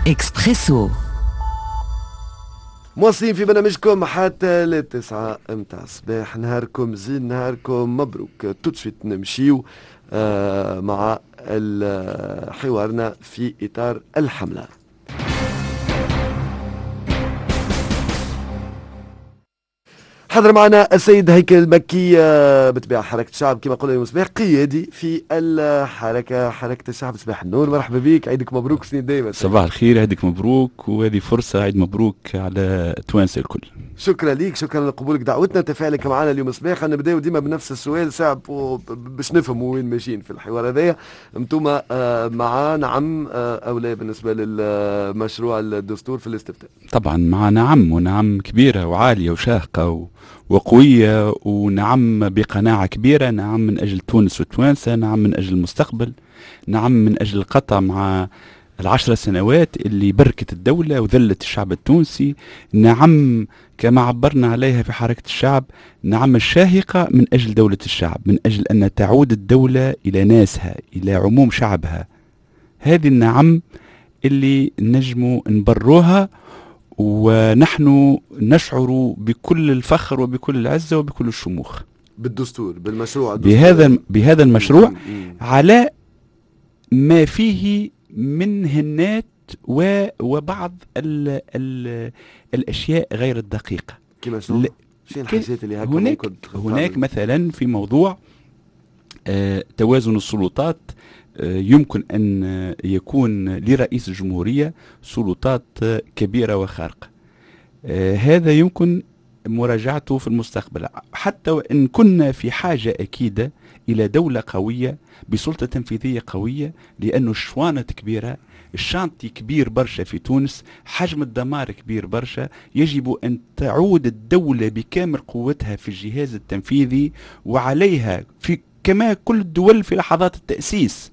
إكسبريسو. مواصلين في برنامجكم حتى للتسعة متاع الصباح. نهاركم زين، نهاركم مبروك. توتشويت نمشيو مع حوارنا في إطار الحملة. حضر معنا السيد هيكل مكي بتبع حركة الشعب كما قلنا اليوم صباح، قيادي في حركة الشعب. صباح النور، مرحبا بك، عيدك مبروك سنين دايما. صباح الخير، عيدك مبروك، وهذه فرصة عيد مبروك على توانسة الكل. شكرا ليك، شكرا لقبولك دعوتنا وتفاعلك معنا اليوم صباح. نبداو ديما بنفس السؤال صعب باش نفهموا وين ماشيين في الحوار هذايا. انتم مع نعم او لا بالنسبه للمشروع الدستور في الاستفتاء؟ طبعا مع نعم، ونعم كبيرة وعالية وشاهقة وقوية، ونعم بقناعة كبيرة. نعم من أجل تونس وتوانسة، نعم من أجل المستقبل، نعم من أجل القطع مع 10 سنوات اللي بركت الدولة وذلت الشعب التونسي. نعم كما عبرنا عليها في حركة الشعب، نعم الشاهقة من أجل دولة الشعب، من أجل أن تعود الدولة إلى ناسها، إلى عموم شعبها. هذه النعم اللي نجموا نبروها، ونحن نشعر بكل الفخر وبكل العزة وبكل الشموخ بالدستور، بالمشروع بهذا المشروع على ما فيه من هنات وبعض الأشياء غير الدقيقة. كما شنو الحاجات اللي هناك مثلا في موضوع توازن السلطات. يمكن أن يكون لرئيس الجمهورية سلطات كبيرة وخارقة. هذا يمكن مراجعته في المستقبل، حتى وإن كنا في حاجة أكيدة إلى دولة قوية بسلطة تنفيذية قوية، لأنه الشوانة كبيرة، الشانتي كبير برشا في تونس، حجم الدمار كبير برشا. يجب أن تعود الدولة بكامل قوتها في الجهاز التنفيذي، وعليها في كما كل الدول في لحظات التأسيس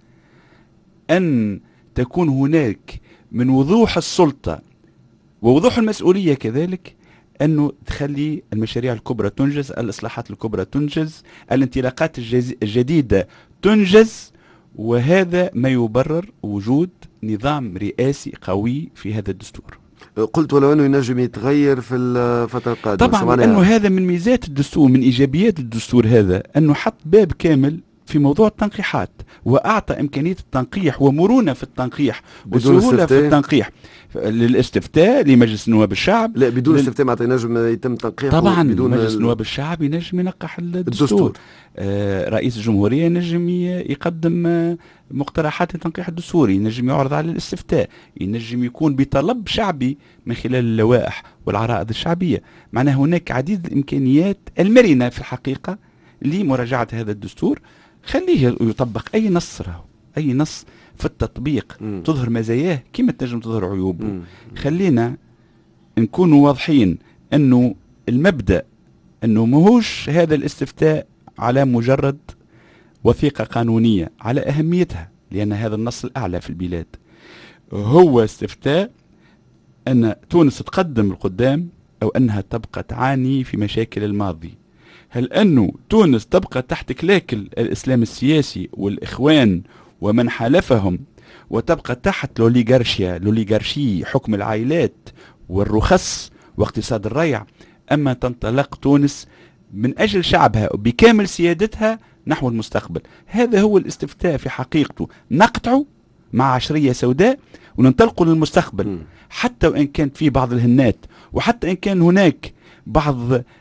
أن تكون هناك من وضوح السلطة ووضوح المسؤولية كذلك، أنه تخلي المشاريع الكبرى تنجز، الإصلاحات الكبرى تنجز، الانطلاقات الجديدة تنجز. وهذا ما يبرر وجود نظام رئاسي قوي في هذا الدستور. قلت ولو أنه ينجم يتغير في الفترة القادمة طبعا، لأنه هذا من ميزات الدستور، من إيجابيات الدستور هذا، أنه حط باب كامل في موضوع التنقيحات، وأعطى إمكانية التنقيح ومرونة في التنقيح وسهولة في التنقيح للاستفتاء لمجلس نواب الشعب. لا، بدون استفتاء معناتها ينجم يتم تنقيح طبعا. بدون مجلس نواب الشعب ينجم ينقح الدستور. رئيس الجمهورية ينجم يقدم مقترحات لتنقيح الدستور، ينجم يعرض على الاستفتاء، ينجم يكون بطلب شعبي من خلال اللوائح والعرائض الشعبية. معناها هناك عديد الإمكانيات المرنة في الحقيقة لمراجعة هذا الدستور. خليه يطبق أي نص، أي نص في التطبيق تظهر مزاياه كما تنجم تظهر عيوبه. خلينا نكون واضحين أنه المبدأ أنه مهوش هذا الاستفتاء على مجرد وثيقة قانونية، على أهميتها، لأن هذا النص الأعلى في البلاد. هو استفتاء أن تونس تقدم القدام أو أنها تبقى تعاني في مشاكل الماضي. هل أنه تونس تبقى تحت كلاكل الإسلام السياسي والإخوان ومن حالفهم، وتبقى تحت لوليغارشي حكم العائلات والرخص واقتصاد الريع، أما تنطلق تونس من أجل شعبها وبكامل سيادتها نحو المستقبل؟ هذا هو الاستفتاء في حقيقته. نقطعه مع عشرية سوداء وننطلقوا للمستقبل، حتى وإن كانت في بعض الهنات، وحتى إن كان هناك بعض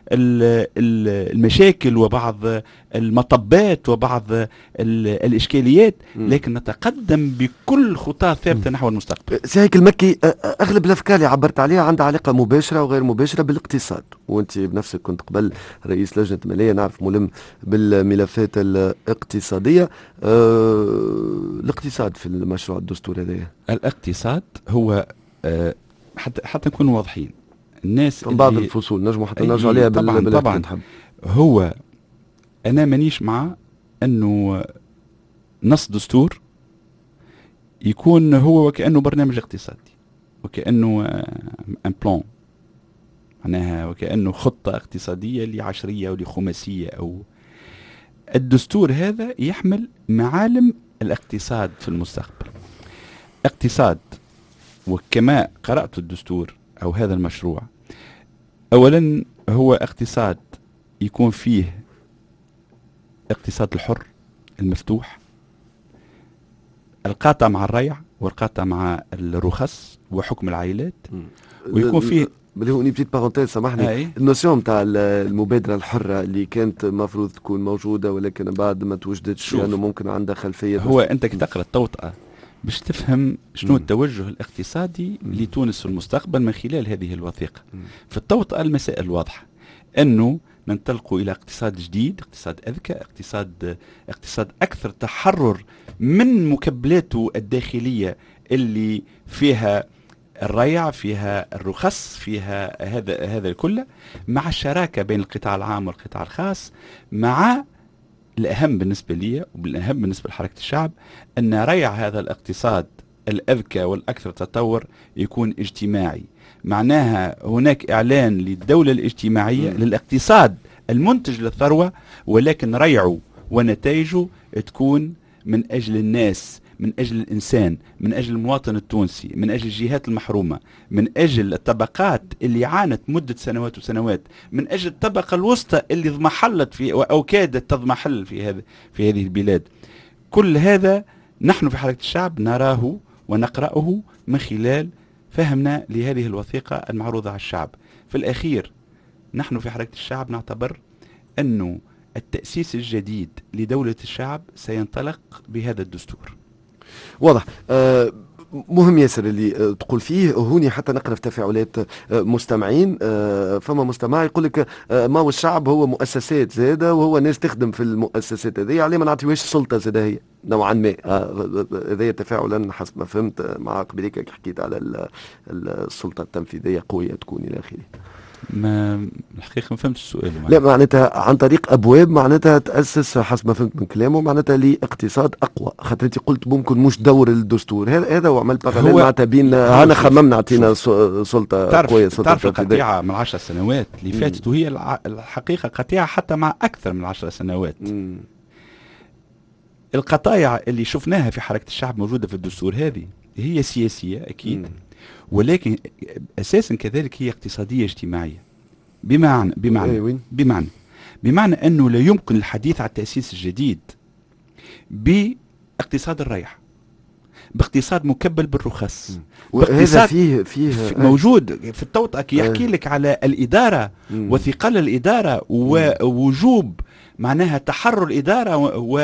المشاكل وبعض المطبات وبعض الإشكاليات، لكن نتقدم بكل خطى ثابتة نحو المستقبل. سي هيكل مكي، أغلب الأفكار اللي عبرت عليها عندها علاقة مباشرة وغير مباشرة بالاقتصاد، وأنت بنفسك كنت قبل رئيس لجنة مالية، نعرف ملم بالملفات الاقتصادية. الاقتصاد في المشروع الدستور هذا، الاقتصاد هو حتى نكون واضحين، الناس بعض الفصول نجموا حتى نرجع عليها طبعا. هو أنا مانيش مع أنه نص دستور يكون هو وكأنه برنامج اقتصادي، وكأنه ان بلان، معناها وكأنه خطة اقتصادية لعشرية أو لخماسية. أو الدستور هذا يحمل معالم الاقتصاد في المستقبل. اقتصاد وكما قرأت الدستور أو هذا المشروع، أولا هو اقتصاد يكون فيه اقتصاد الحر المفتوح، القاطع مع الريع والقاطع مع الرخص وحكم العائلات، ويكون فيه اللي هو بتيت بارونتيز سامحني، النوسيون نتاع المبادره الحره اللي كانت المفروض تكون موجوده ولكن بعد ما توجدتش لانه يعني ممكن عندها خلفيه. هو انت كي تقرا التوطئه باش تفهم شنو التوجه الاقتصادي لتونس في المستقبل من خلال هذه الوثيقه. في التوطئه المسائل واضحه، انه ننطلقوا الى اقتصاد جديد، اقتصاد اذكى، اقتصاد اكثر تحرر من مكبلاته الداخليه اللي فيها الريع، فيها الرخص، فيها هذا الكل، مع الشراكه بين القطاع العام والقطاع الخاص، مع الأهم بالنسبة لي والأهم بالنسبة لحركة الشعب أن ريع هذا الاقتصاد الأذكى والأكثر تطور يكون اجتماعي. معناها هناك إعلان للدولة الاجتماعية للاقتصاد المنتج للثروة، ولكن ريعه ونتائجه تكون من أجل الناس، من أجل الإنسان، من أجل المواطن التونسي، من أجل الجهات المحرومة، من أجل الطبقات اللي عانت مدة سنوات وسنوات، من أجل الطبقة الوسطى اللي اضمحلت في أو كادت تضمحل في هذه البلاد. كل هذا نحن في حركة الشعب نراه ونقرأه من خلال فهمنا لهذه الوثيقة المعروضة على الشعب. في الأخير نحن في حركة الشعب نعتبر أنه التأسيس الجديد لدولة الشعب سينطلق بهذا الدستور. واضح. مهم ياسر اللي تقول فيه هوني، حتى نقرا في تفاعلات مستمعين. فما مستمع يقول لك ما هو الشعب هو مؤسسات زاده، وهو ناس تخدم في المؤسسات هذه، عليه ما نعطيوهاش سلطه زاده هي نوعا ما. هذا تفاعلا حسب ما فهمت مع قبليك حكيت على السلطه التنفيذيه قويه تكون الى اخره. ما الحقيقة ما فهمت السؤال. لا معناتها عن طريق أبواب معناتها تأسس حسب ما فهمت من كلامه معناتها لاقتصاد أقوى، خاطر أنت قلت ممكن مش دور الدستور هذا وعمل باراليل معناتها بين أنا خممنا عطينا سلطة قوية. تعرف القطيعة من 10 سنوات اللي فاتت، وهي الحقيقة قطيعة حتى مع أكثر من 10 سنوات. القطايع اللي شفناها في حركة الشعب موجودة في الدستور هذه هي سياسية أكيد، ولكن أساسا كذلك هي اقتصادية اجتماعية. بمعنى أنه لا يمكن الحديث عن التأسيس الجديد باقتصاد الريح، باقتصاد مكبل بالرخص، وهذا فيه موجود في التوطئة يحكي لك على الإدارة وثقل الإدارة ووجوب معناها تحرر الإدارة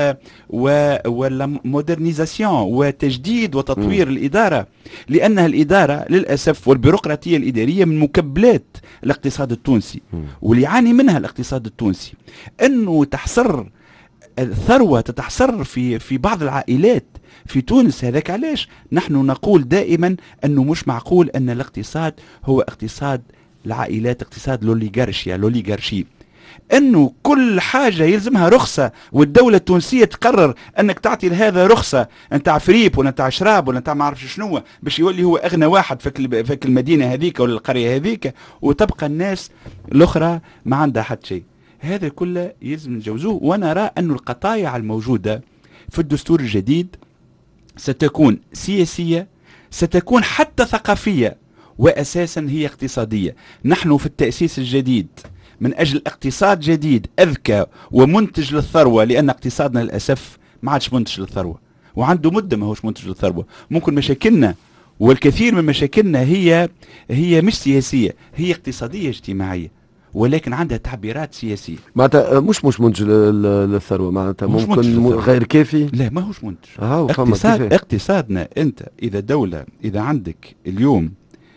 والمودرنيزاسيون وتجديد وتطوير الإدارة، لأنها الإدارة للأسف والبيروقراطية الإدارية من مكبلات الاقتصاد التونسي، واللي يعاني منها الاقتصاد التونسي أنه تحصر الثروة تتحصر في بعض العائلات في تونس. هذاك علاش نحن نقول دائما أنه مش معقول أن الاقتصاد هو اقتصاد العائلات، اقتصاد لوليغارشي، انه كل حاجه يلزمها رخصه، والدوله التونسيه تقرر انك تعطي لهذا رخصه نتاع فريب ولا نتاع شراب ولا نتاع ما اعرفش شنو باش يولي هو اغنى واحد في المدينه هذيك ولا القريه هذيك، وتبقى الناس الاخرى ما عندها حتى شيء. هذا كله يلزم نجوزوه. ونرى أن القطايع الموجوده في الدستور الجديد ستكون سياسيه، ستكون حتى ثقافيه، واساسا هي اقتصاديه. نحن في التاسيس الجديد من أجل اقتصاد جديد أذكى ومنتج للثروة، لأن اقتصادنا للأسف ما عادش منتج للثروة، وعنده مدة ما هوش منتج للثروة. ممكن مشاكلنا والكثير من مشاكلنا هي مش سياسية، هي اقتصادية اجتماعية، ولكن عندها تعبيرات سياسية. معناتها مش منتج للثروة، معناتها ممكن غير كافي. لا ما هوش منتج. اقتصادنا أنت إذا عندك اليوم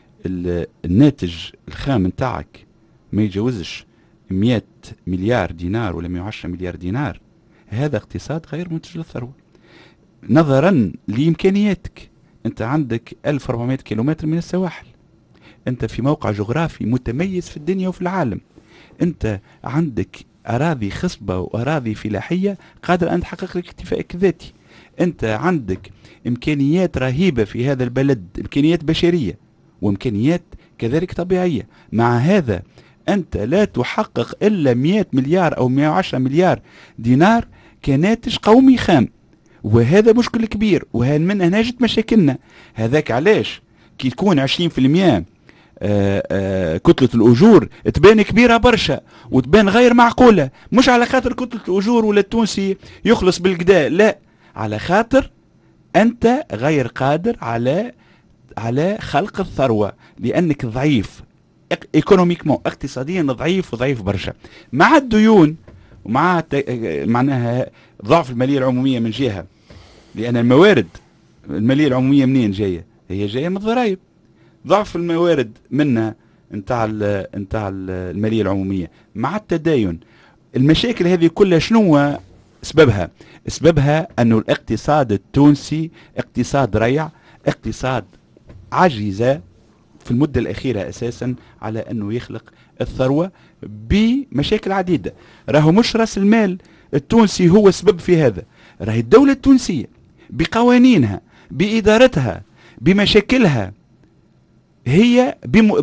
الناتج الخام نتاعك ما يجوزش 100 مليار دينار ولا 110 مليار دينار، هذا اقتصاد غير منتج للثروة نظرا لإمكانياتك. أنت عندك 1400 كيلومتر من السواحل، أنت في موقع جغرافي متميز في الدنيا وفي العالم، أنت عندك أراضي خصبة وأراضي فلاحية قادر أن تحقق لك اكتفاءك الذاتي، أنت عندك إمكانيات رهيبة في هذا البلد، إمكانيات بشرية وإمكانيات كذلك طبيعية. مع هذا أنت لا تحقق إلا 100 مليار أو 110 مليار دينار كناتج قومي خام، وهذا مشكل كبير، ومن هنا جت مشاكلنا. هذاك علاش كي تكون 20% كتلة الأجور تبان كبيرة برشا وتبان غير معقولة، مش على خاطر كتلة الأجور ولا التونسي يخلص بالقدا، لا، على خاطر أنت غير قادر على خلق الثروة، لأنك ضعيف ايكونوميكمون، اقتصاديا ضعيف وضعيف برشا، مع الديون ومع معناها ضعف المالية العمومية من جهة، لأن الموارد المالية العمومية منين جاية؟ هي جاية من الضرائب. ضعف الموارد منها نتاع المالية العمومية مع التداين. المشاكل هذه كلها شنو سببها؟ سببها أنه الاقتصاد التونسي اقتصاد ريع، اقتصاد عجيزة في المدة الأخيرة أساسا على أنه يخلق الثروة بمشاكل عديدة. راهو مش رأس المال التونسي هو السبب في هذا، راهي الدولة التونسية بقوانينها بإدارتها بمشاكلها، هي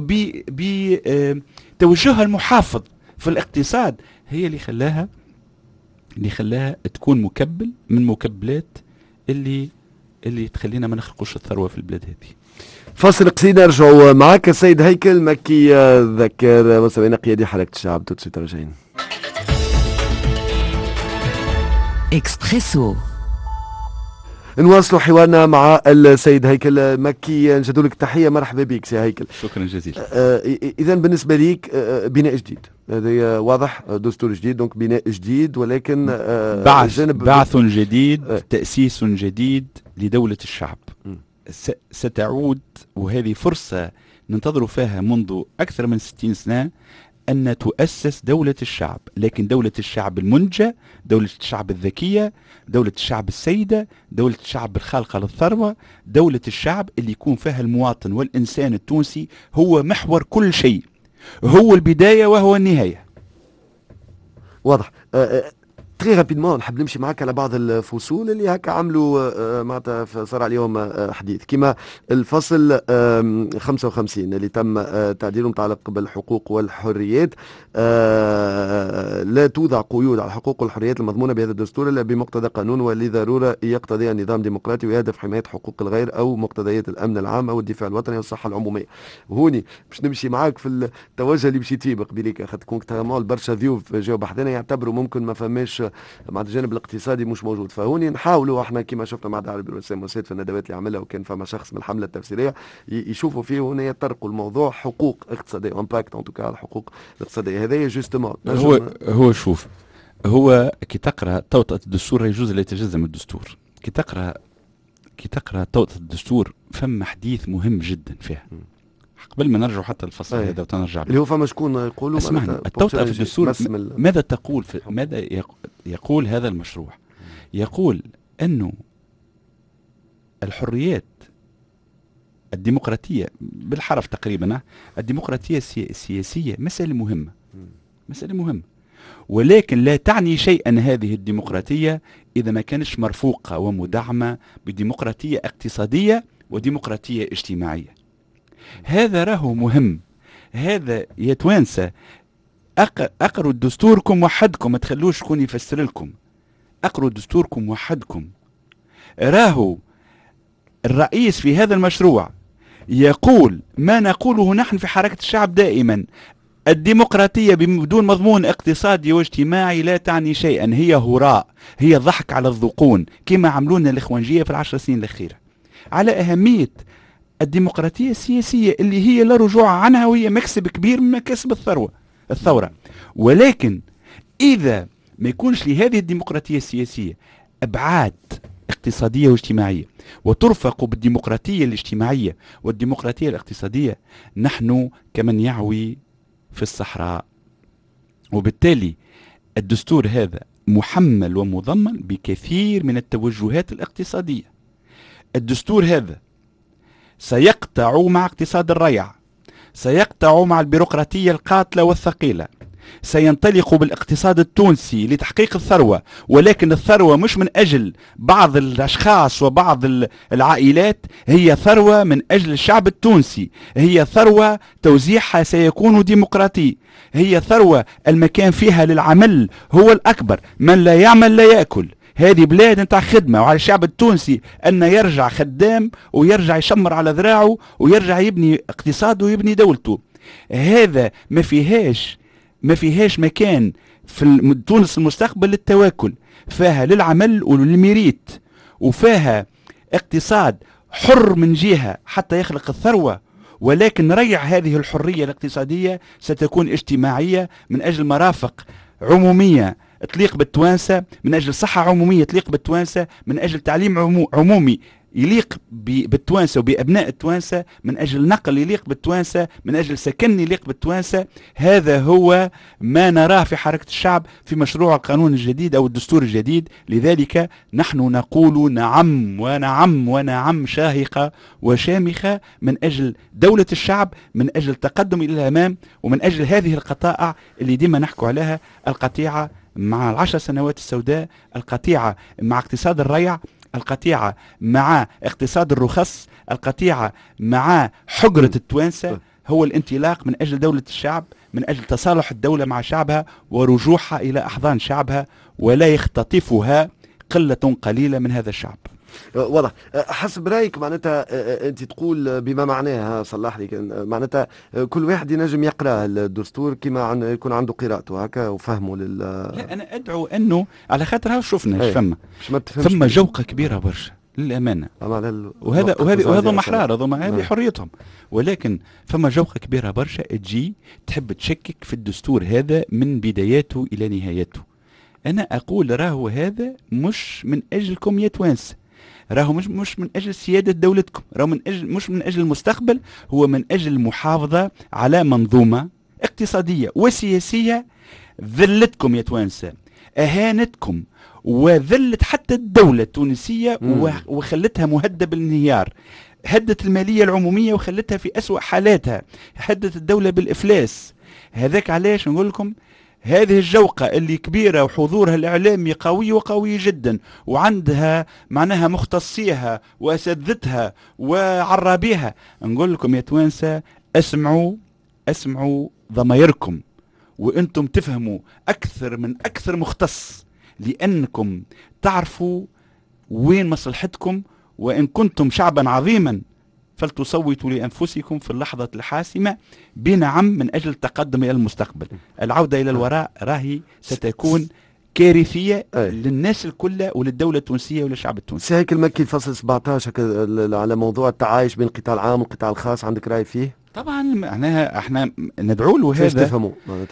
بتوجهها المحافظ في الاقتصاد، هي اللي خلاها تكون مكبل من مكبلات اللي تخلينا ما نخلقوش الثروة في البلاد هذه. فاصل قصير نرجعوا معك السيد هيكل مكي ذكر مستمعينا قيادي حركة الشعب. توتسويت راجعين. اكسبريسو. نواصلوا حوارنا مع السيد هيكل مكي، نجدوا لك تحية، مرحبا بك سي هيكل. شكرا جزيلا. إذا بالنسبة ليك بناء جديد، هذا واضح، دستور جديد، دونك بناء جديد، ولكن بعث جديد، تأسيس جديد لدولة الشعب ستعود، وهذه فرصة ننتظر فيها منذ أكثر من 60 سنة أن تؤسس دولة الشعب، لكن دولة الشعب المنتجة، دولة الشعب الذكية، دولة الشعب السيدة، دولة الشعب الخالقة للثروة، دولة الشعب اللي يكون فيها المواطن والإنسان التونسي هو محور كل شيء، هو البداية وهو النهاية. واضح. تري رابيدمون نحب نمشي معك على بعض الفصول اللي هكا عملوا معناتها صار عليهم حديث، كما الفصل 55 اللي تم تعديله متعلق بالحقوق والحريات. لا توضع قيود على الحقوق والحريات المضمونة بهذا الدستور إلا بمقتضى قانون ولضرورة يقتضي النظام ديمقراطي ويهدف حماية حقوق الغير أو مقتضيات الأمن العام أو الدفاع الوطني والصحة العمومية. هوني باش نمشي معك في التوجه اللي مشيت فيه بقبيليك، خاطر تكون كتامول برشا ضيوف جاوا بحثنا يعتبروا ممكن ما فماش مع الجانب الاقتصادي مش موجود، فهوني نحاولوا احنا كما شفنا مع دار الوسام وسيد في الندوات اللي عملها، وكان فما شخص من الحمله التفسيريه يشوفوا فيه هنا يطرقوا الموضوع حقوق اقتصاديه، امباكت ان توكا الحقوق الاقتصاديه. هذايا جوستومون هو شوف، هو كي تقرا توطئه الدستور يجوز لا يتجزا من الدستور. كي تقرا توطئه الدستور فما حديث مهم جدا فيها قبل ما نرجع حتى الفصل هذا وتنرجع اللي هو فما شكون يقولوا اسمعني، التوطئة في الدستور ماذا تقول ماذا يقول هذا المشروع؟ يقول أنه الحريات الديمقراطية بالحرف تقريبا، الديمقراطية السياسية مسألة مهمة، ولكن لا تعني شيئا هذه الديمقراطية إذا ما كانتش مرفوقة ومدعمة بديمقراطية اقتصادية وديمقراطية اجتماعية. هذا راهو مهم. هذا يا توانسة اقروا دستوركم وحدكم، ما تخلوش شكون يفسر لكم، اقروا دستوركم وحدكم. راهو الرئيس في هذا المشروع يقول ما نقوله نحن في حركة الشعب دائما: الديمقراطية بدون مضمون اقتصادي واجتماعي لا تعني شيئا، هي هراء، هي ضحك على الذقون، كما عملونا الإخوانجية في ال10 سنين الأخيرة. على أهمية الديمقراطية السياسية اللي هي لا رجوع عنها، وهي مكسب كبير من مكاسب الثورة. ولكن إذا ما يكونش لهذه الديمقراطية السياسية أبعاد اقتصادية واجتماعية وترفق بالديمقراطية الاجتماعية والديمقراطية الاقتصادية، نحن كمن يعوي في الصحراء. وبالتالي الدستور هذا محمل ومضمن بكثير من التوجهات الاقتصادية. الدستور هذا سيقطع مع اقتصاد الريع، سيقطع مع البيروقراطية القاتلة والثقيلة، سينطلق بالاقتصاد التونسي لتحقيق الثروة، ولكن الثروة مش من أجل بعض الأشخاص وبعض العائلات، هي ثروة من أجل الشعب التونسي، هي ثروة توزيعها سيكون ديمقراطي، هي ثروة المكان فيها للعمل هو الأكبر، من لا يعمل لا يأكل، هذه بلاد نتاع خدمة، وعلى الشعب التونسي أن يرجع خدام ويرجع يشمر على ذراعه ويرجع يبني اقتصاده ويبني دولته. هذا ما فيهاش مكان في تونس المستقبل للتواكل، فيها للعمل وللميريت، وفيها اقتصاد حر من جهة حتى يخلق الثروة، ولكن ريع هذه الحرية الاقتصادية ستكون اجتماعية من أجل مرافق عمومية تليق بالتوانسة، من أجل صحة عمومية تليق بالتوانسة، من أجل تعليم عمومي يليق بالتوانسة وبأبناء التوانسة، من أجل نقل يليق بالتوانسة، من أجل سكن يليق بالتوانسة. هذا هو ما نراه في حركة الشعب في مشروع القانون الجديد أو الدستور الجديد. لذلك نحن نقول نعم ونعم ونعم شاهقة وشامخة من أجل دولة الشعب، من أجل التقدم إلى الأمام، ومن أجل هذه القطاع اللي ديما نحكو عليها، القطيعة مع 10 سنوات السوداء، القطيعة مع اقتصاد الريع، القطيعة مع اقتصاد الرخص، القطيعة مع حجرة التوانسة. هو الانطلاق من أجل دولة الشعب، من أجل تصالح الدولة مع شعبها ورجوعها إلى أحضان شعبها، ولا يختطفها قلة قليلة من هذا الشعب. واضح. حسب رايك معناتها انت تقول بما معناه، صلح لي، معناتها كل واحد ينجم يقرا الدستور كما يكون عنده قراءته هكا وفهمه لا، انا ادعو انه على خاطر شفنا فما جوقه كبيره برشا للامانه، وهذا محرار، هذه حريتهم، ولكن فما جوقه كبيره برشا تجي تحب تشكك في الدستور هذا من بداياته الى نهايته. انا اقول راهو هذا مش من اجلكم يا توانسه، راهو مش من أجل سيادة دولتكم، راهو مش من أجل المستقبل، هو من أجل المحافظة على منظومة اقتصادية وسياسية ذلتكم يا توانسة، أهانتكم وذلت حتى الدولة التونسية وخلتها مهددة بالانهيار، هدت المالية العمومية وخلتها في أسوأ حالاتها، هدت الدولة بالإفلاس. هذاك علاش نقول لكم هذه الجوقة اللي كبيرة وحضورها الإعلامي قوي وقوي جدا، وعندها معناها مختصيها وأساتذتها وعرابيها، نقول لكم يا توانسة اسمعوا ضميركم، وانتم تفهموا أكثر مختص، لأنكم تعرفوا وين مصلحتكم. وإن كنتم شعبا عظيما فلتصوتوا لأنفسكم في اللحظة الحاسمة بنعم من أجل التقدم إلى المستقبل. العودة إلى الوراء راهي ستكون كارثية للناس الكل وللدولة التونسية وللشعب التونسي. هيك المكي فصل 17 على موضوع التعايش بين القطاع العام والقطاع الخاص، عندك رأي فيه؟ طبعا معناها احنا ندعو له هذا، تفهموا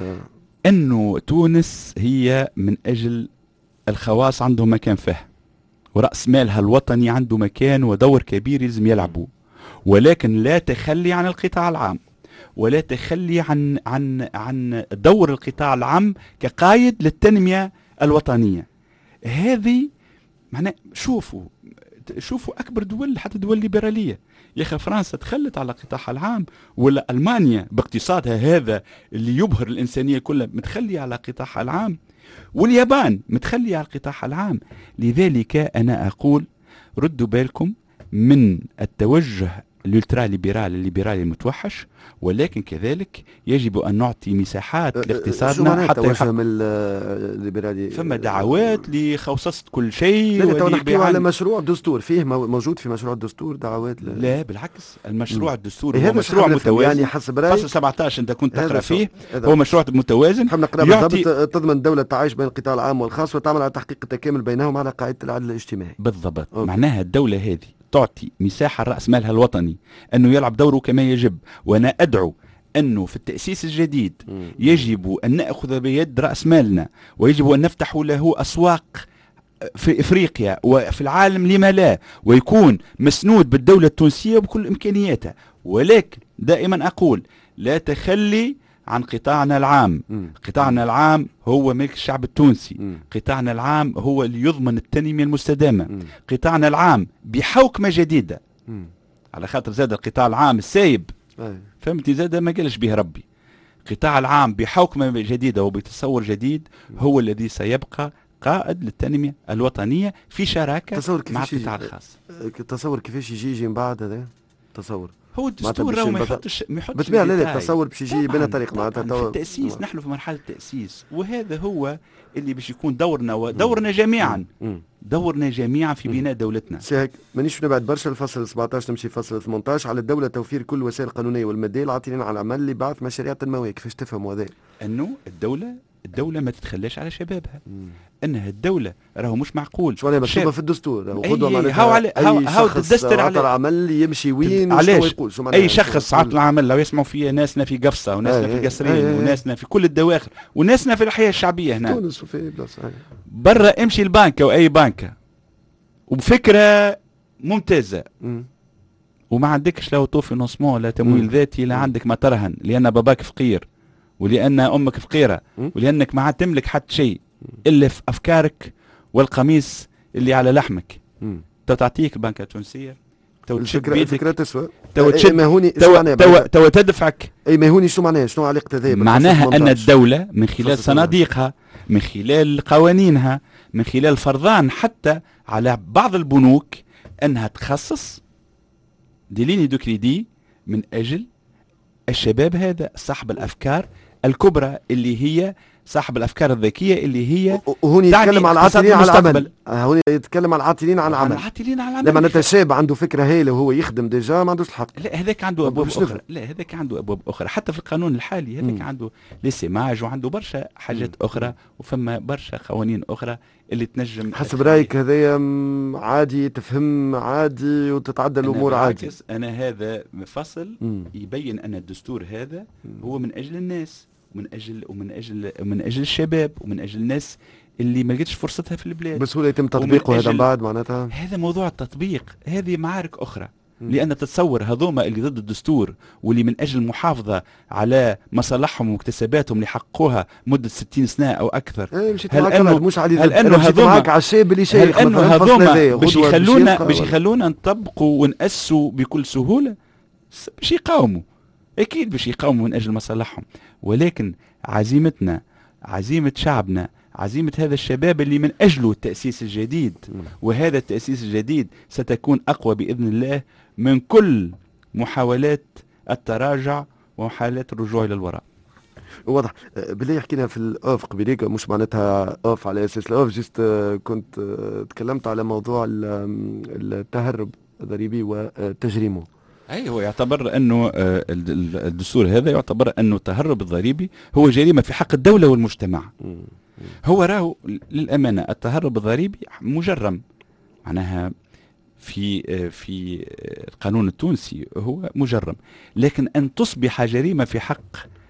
أنه تونس هي من أجل الخواص عندهم مكان فيه، ورأس مالها الوطني عنده مكان ودور كبير لازم يلعبوا، ولكن لا تخلي عن القطاع العام، ولا تخلي عن دور القطاع العام كقايد للتنمية الوطنية. هذه معناه شوفوا أكبر دول، حتى دول ليبرالية، يا أخي فرنسا تخلت على قطاعها العام، ولا ألمانيا باقتصادها هذا اللي يبهر الإنسانية كلها متخلية على قطاعها العام، واليابان متخلية على قطاعها العام. لذلك أنا أقول ردوا بالكم من التوجه الالترا الليبرالي المتوحش، ولكن كذلك يجب أن نعطي مساحات لاقتصادنا حتى يحكم الليبرالي. فما دعوات لخصص كل شيء. لا نحكي على مشروع دستور، فيه موجود في مشروع الدستور دعوات لا بالعكس، المشروع الدستوري هو مشروع متوازن، يعني حسب رأيي فصل 17 انت كنت تقرا فيه، هو مشروع متوازن. نحن نقرا بالضبط تضمن الدولة التعايش بين القطاع العام والخاص وتعمل على تحقيق التكامل بينهم على قاعدة العدل الاجتماعي. بالضبط. معناها الدولة هذه تعطي مساحة رأس مالها الوطني أنه يلعب دوره كما يجب، وأنا أدعو أنه في التأسيس الجديد يجب أن نأخذ بيد رأس مالنا، ويجب أن نفتح له أسواق في إفريقيا وفي العالم، لما لا، ويكون مسنود بالدولة التونسية بكل إمكانياتها. ولكن دائما أقول لا تخلي عن قطاعنا العام. قطاعنا العام هو ملك الشعب التونسي، قطاعنا العام هو اللي يضمن التنمية المستدامة، قطاعنا العام بحوكمة جديدة، على خاطر زاد القطاع العام السايب فهمتي، زاد ما قالش به ربي. قطاع العام بحوكمة جديدة وبتصور جديد هو الذي سيبقى قائد للتنمية الوطنية في شراكة مع القطاع الخاص. تصور كيفاش يجي من بعد هذا؟ تصور هو الدستور راهو ما يحطش بالطبيعه. لا تصور باش يجي بنا طريق معناتها في التاسيس. نحن في مرحله التاسيس، وهذا هو اللي باش يكون دورنا ودورنا جميعا. دورنا جميعا في بناء دولتنا. سي مانيش نبعد برشا الفصل 17 نمشي فصل 18. على الدوله توفير كل وسائل القانونيه والماديه العاطلين على العمل لبعث مشاريع تنمويه. كيفاش تفهم هذا؟ انه الدولة ما تتخلاش على شبابها. انها الدولة راهو مش معقول شو مكتوبة في الدستور خذوا معناتها اي شخص عطى العمل يمشي وين علاش اي شخص عطى العمل لو يسمعوا فيه ناسنا في قفصة وناسنا في القصرين وناسنا في كل الدواخل وناسنا في الحياة الشعبية هنا تونس وفي بلاصة برا امشي البنكة واي بنكة وبفكرة ممتازة وما عندكش لا وطو فينانسمون لا تمويل ذاتي لا عندك ما ترهن لان باباك فقير ولأن أمك فقيرة ولأنك ما تملك حتى شيء إلا في أفكارك والقميص اللي على لحمك. تعطيك البنكة التونسية الفكرة تسوى تو تدفعك. أي ما هوني شو معناها؟ شنو علاقة هذا؟ معناها أن الدولة من خلال صناديقها من خلال قوانينها من خلال فرضان حتى على بعض البنوك أنها تخصص ديليني دو كريدي من أجل الشباب هذا صاحب الأفكار الكبرى اللي هي صاحب الأفكار الذكية اللي هي وهون يتكلم على العاطلين على العمل. هون يتكلم على العاطلين على العمل. لما نتشاب عنده فكرة هايلة وهو يخدم ديجا ما عندوش الحق. لا هذاك عنده أبواب أخرى. لا هذاك عنده أبواب أخرى حتى في القانون الحالي هذاك عنده للسماج وعنده برشا حاجات أخرى وفما برشا قوانين أخرى اللي تنجم. حسب رأيك هذايا عادي تفهم عادي وتتعدى الأمور عادي؟ أنا هذا فصل يبين أن الدستور هذا هو من أجل الناس ومن أجل الشباب ومن أجل الناس اللي ما لقيتش فرصتها في البلاد. بسهولة يتم تطبيقه هذا بعد معناتها. هذا موضوع التطبيق هذه معارك أخرى. لأن تتصور هذوما اللي ضد الدستور واللي من أجل المحافظة على مصالحهم ومكتسباتهم اللي حققوها مدة 60 سنة أو أكثر. هل أنه هذوما باش يخلونا نطبقوا ونأسوا بكل سهولة؟ باش يقاوموا أكيد باش يقاوموا من أجل مصالحهم. ولكن عزيمتنا عزيمة شعبنا عزيمة هذا الشباب اللي من أجله التأسيس الجديد وهذا التأسيس الجديد ستكون أقوى بإذن الله من كل محاولات التراجع ومحاولات الرجوع إلى الوراء. واضح. بالله حكينا في الأوف قبيليك مش معناتها أوف على أساس الأوف جست كنت تكلمت على موضوع التهرب الضريبي وتجريمه. أي هو يعتبر أنه الدستور هذا يعتبر أنه التهرب الضريبي هو جريمة في حق الدولة والمجتمع. هو راهو للأمانة التهرب الضريبي مجرم معناها في القانون التونسي هو مجرم، لكن أن تصبح جريمة في حق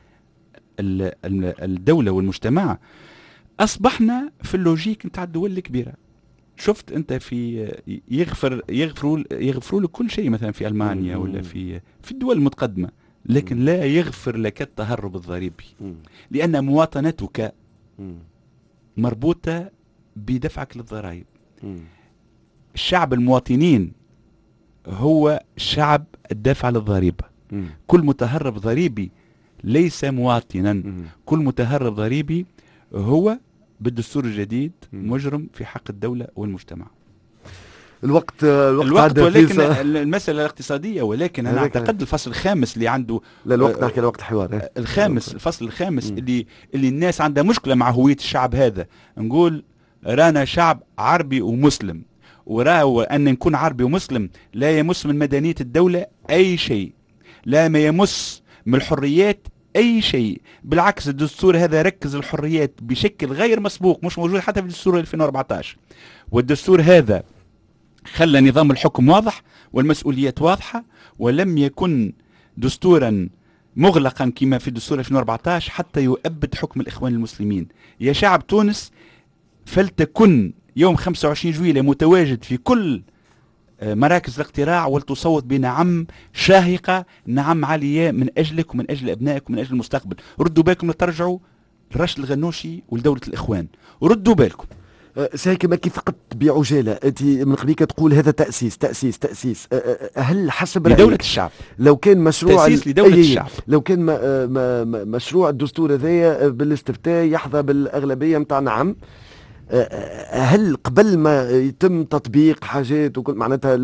الدولة والمجتمع أصبحنا في اللوجيك نتاع الدول الكبيرة. شفت أنت في يغفروا لك كل شيء مثلا في ألمانيا ولا في الدول المتقدمة، لكن لا يغفر لك التهرب الضريبي لأن مواطنتك مربوطة بدفعك للضرائب. الشعب المواطنين هو الشعب الدافع للضريبة. كل متهرب ضريبي ليس مواطنا، كل متهرب ضريبي هو بالدستور الجديد مجرم في حق الدولة والمجتمع. الوقت ولكن المسألة الاقتصادية، ولكن أنا أعتقد الفصل الخامس اللي عنده لا الوقت نحكي الوقت حوار الفصل الخامس اللي الناس عندها مشكلة مع هوية الشعب هذا. نقول رانا شعب عربي ومسلم، وراو أن نكون عربي ومسلم لا يمس من مدنية الدولة أي شيء، لا ما يمس من الحريات أي شيء. بالعكس الدستور هذا ركز الحريات بشكل غير مسبوق مش موجود حتى في الدستور 2014. والدستور هذا خلى نظام الحكم واضح والمسؤوليات واضحة، ولم يكن دستورا مغلقا كما في الدستور 2014 حتى يؤبد حكم الإخوان المسلمين. يا شعب تونس فلتكن يوم 25 جويلية متواجد في كل مراكز الاقتراع ولتصوت بنعم شاهقة، نعم عالية من أجلك ومن أجل أبنائك ومن أجل المستقبل. ردوا بالكم لترجعوا لرشد الغنوشي ولدولة الإخوان، وردوا بالكم. سهيك ماكي فقط بعجالة أنت من قبيلك تقول هذا تأسيس هل حسب رأيك لدولة الشعب لو كان مشروع تأسيس لدولة الشعب، لو كان مشروع الدستور هذايا بالاستفتاء يحظى بالأغلبية متاع نعم، هل قبل ما يتم تطبيق حاجات وكل معناتها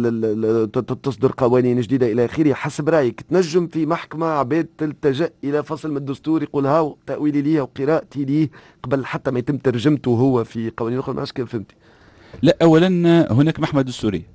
تصدر قوانين جديدة إلى آخره، حسب رأيك تنجم في محكمة عباد تلتجأ إلى فصل من الدستور يقول هاو تأويلي ليه وقراءتي ليه قبل حتى ما يتم ترجمته هو في قوانين أخرى؟ ما عادش كيف فهمتي. لا، أولا هناك محكمة دستورية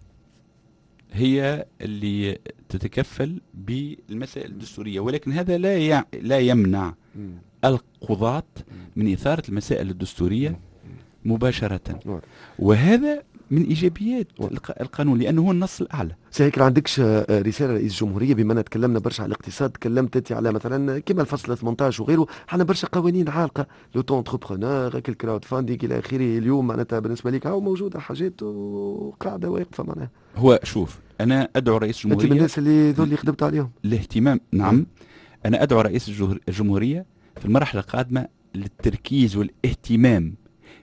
هي اللي تتكفل بالمسائل الدستورية، ولكن هذا لا يمنع القضاة من إثارة المسائل الدستورية مباشرة، وهذا من إيجابيات القانون لأنه هو النص الأعلى. هيك ما عندكش رسالة رئيس الجمهورية؟ بما أن تكلمنا برشا على الاقتصاد، تكلمت أنت على مثلا كما الفصل 18 وغيره، حنا برشا قوانين عالقة، لوتو انتربرونور، الكراود فاندينغ إلى آخره. اليوم معناتها بالنسبة لك هاو موجودة حاجات وقاعدة واقفة معناها. هو شوف، أنا أدعو رئيس الجمهورية، أنت من الناس اللي خدمت عليهم الاهتمام. نعم، أنا أدعو رئيس الجمهورية في المرحلة القادمة للتركيز والاهتمام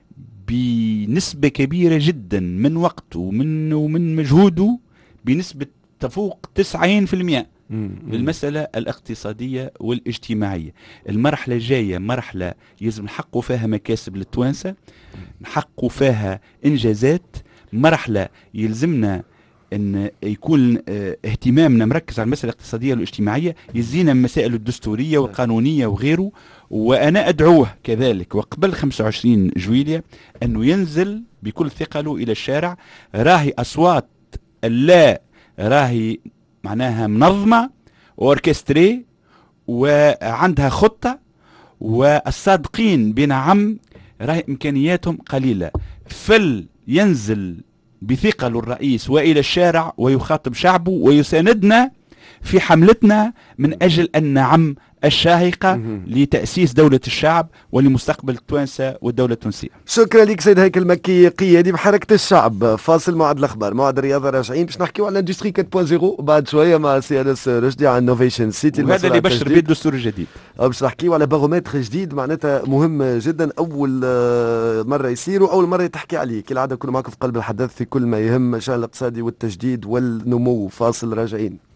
بنسبة كبيرة جدا من وقته ومن مجهوده بنسبة تفوق 90% للمسألة الاقتصادية والاجتماعية. المرحلة الجاية مرحلة يلزم نحققوا فيها مكاسب للتوانسة، نحققوا فيها إنجازات، مرحلة يلزمنا أن يكون اهتمامنا مركز على المسألة الاقتصادية والاجتماعية، يزينا من المسائل الدستورية والقانونية وغيره. وأنا أدعوه كذلك وقبل 25 جويلية أنه ينزل بكل ثقله إلى الشارع. راهي أصوات اللا راهي معناها منظمة وأوركستري وعندها خطة، والصادقين بنعم راهي إمكانياتهم قليلة. ينزل بثقل الرئيس وإلى الشارع ويخاطب شعبه ويساندنا في حملتنا من أجل أن نعم الشاهقة لتأسيس دولة الشعب ولمستقبل التوانسة والدولة التونسية. شكرا لك سيد هيكل مكي، قيادي بحركة الشعب. فاصل موعد الأخبار، موعد الرياضة، راجعين باش نحكيو على اندستري 4.0 بعد شوية مع سي انس رشدي عن انوفيشن سيتي، وهذا اللي بشر بيه الدستور الجديد. باش نحكيو على بارومتر جديد معناتها مهم جدا، أول مرة يصير وأول مرة تحكي عليه. كالعادة كل معكم في قلب الحدث في كل ما يهم الشأن الاقتصادي والتجديد والنمو. فاصل راجعين.